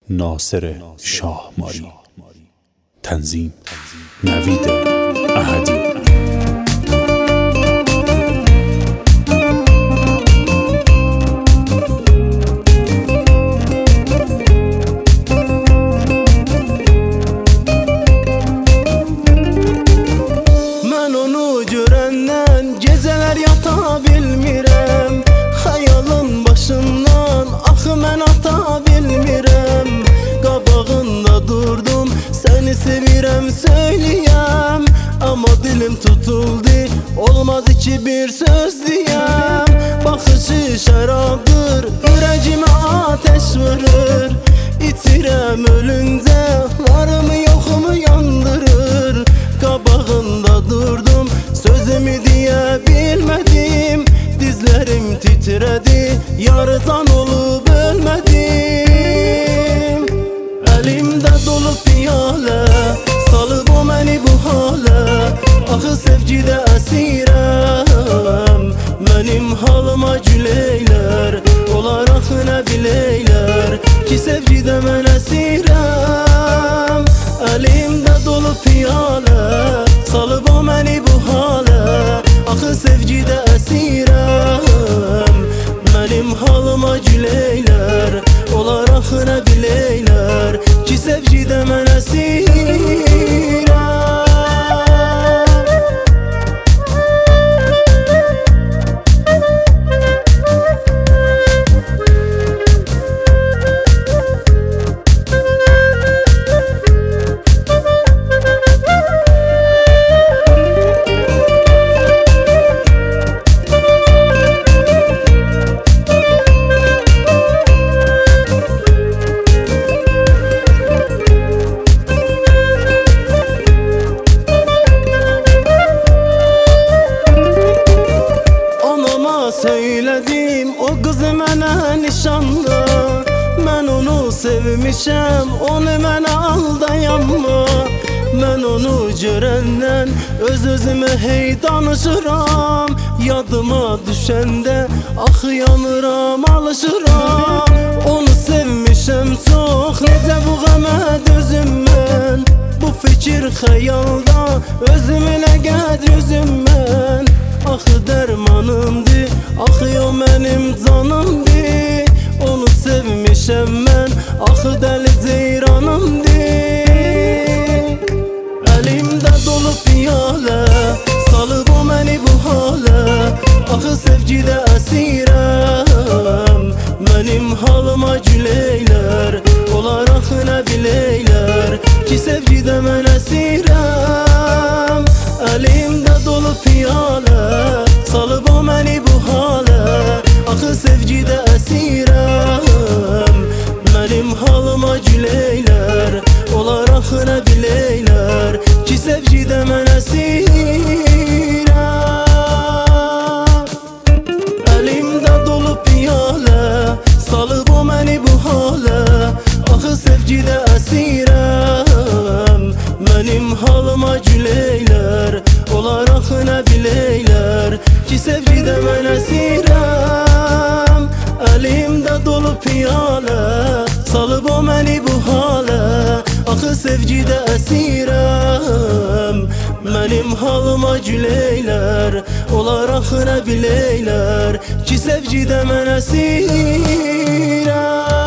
ناصر شاهماری. تنظیم نوید احدی. Geceler yata bilmirəm, xəyalın başından axı mən ata bilmirəm. Qabağında durdum, səni sevirəm söyləyəm, amma dilim tutuldu, olmadı ki bir söz deyəm. Baxışı şərabdır, ürəcimə ateş vurur, itirəm ölüncə, varımı yoxumu yandırır. Qabağında durdum, sözümü deyə bilmədim, dizlərim titrədi, yarıdan olub ölmədim. Əlimdə dolub piyalə, salıb o məni bu halə, axı sevgidə əsirəm. Mənim halıma güləylər, onlar axı nə biləylər ki sevgidə mən əsirəm. Əlimdə dolub piyalə, salıb o məni bu halə, axı sevgidə əsirəm. Mənim halıma güləylər, onlar axı nə biləylər ki sevgidə mən əsirəm. Söylədim, o qızı mənə nişanlı, mən onu sevmişəm, onu mənə aldayanma. Mən onu görəndən öz-özümə hey danışıram, yadıma düşəndə axı yanıram, alışıram. Onu sevmişəm çox, necə bu qəmə dözüm mən, bu fikir xəyalda özümü nə qədr üzüm mən. Axı dərmanımdır, axı o mənim canımdır, onu sevmişəm mən, axı dəli ceyranımdır. Əlimdə dolub piyalə, salıb o məni bu halə, axı sevgidə əsirəm. Mənim halıma güləylər, onlar axı nə biləylər ki sevgidə mən əsirəm. Əlimdə dolub piyalə, salıb o məni bu halə, axı sevgidə əsirəm. Mənim halıma güləylər, onlar axı nə biləylər ki sevgidə mən əsirəm. Əlimdə dolub piyalə, salıb o məni bu halə, axı sevgidə əsirəm. Mənim halıma güləylər, onlar axı nə biləylər ki sevgidə mən əsirəm. Əlimdə dolub piyalə, salıb o məni bu halə, axı sevgidə əsirəm. Mənim halıma güləylər, onlar axı nə biləylər ki sevgidə mən əsirəm.